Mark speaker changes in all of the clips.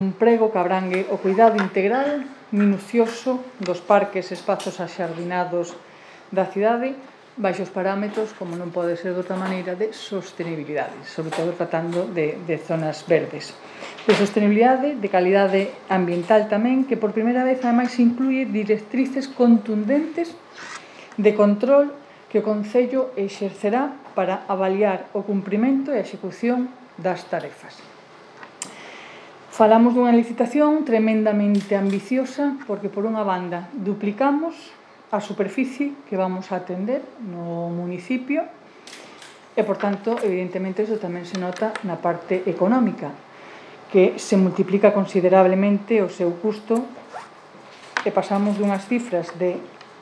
Speaker 1: Un prego que abrangue o cuidado integral, minucioso, dos parques e espazos axardinados da cidade, baixo os parámetros, como non pode ser de outra maneira, de sostenibilidade, sobre todo tratando de zonas verdes. De sostenibilidade, de calidade ambiental tamén, que por primeira vez ademais incluye directrices contundentes de control que o Concello exercerá para avaliar o cumprimento e a execución das tarefas. Falamos dunha licitación tremendamente ambiciosa porque, por unha banda, duplicamos a superficie que vamos a atender no municipio e, por tanto, evidentemente, iso tamén se nota na parte económica, que se multiplica considerablemente o seu custo e pasamos dunhas cifras de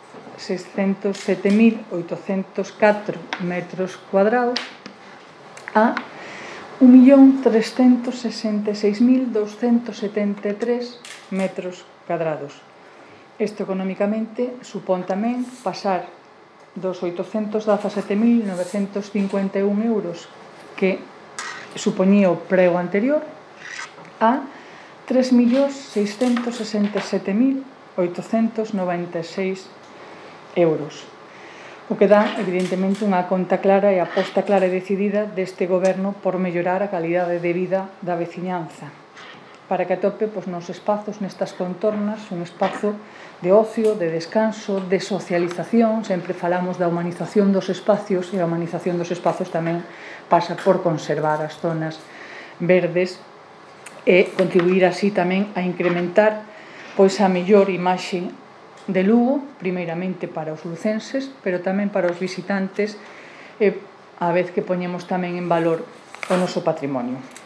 Speaker 1: 607.804 metros cuadrados a 1.366.273 metros cuadrados. Isto económicamente supón tamén pasar dos 817.951 euros que supoñía o prego anterior a 3.667.896 euros. O que dá, evidentemente, unha conta clara e aposta clara e decidida deste goberno por mellorar a calidade de vida da veciñanza, para que atope nos espazos, nestas contornas, un espazo de ocio, de descanso, de socialización. Sempre falamos da humanización dos espacios, e a humanización dos espazos tamén pasa por conservar as zonas verdes e contribuir así tamén a incrementar a mellor imaxe de Lugo, primeiramente para os lucenses, pero tamén para os visitantes, e a vez que poñemos tamén en valor o noso patrimonio.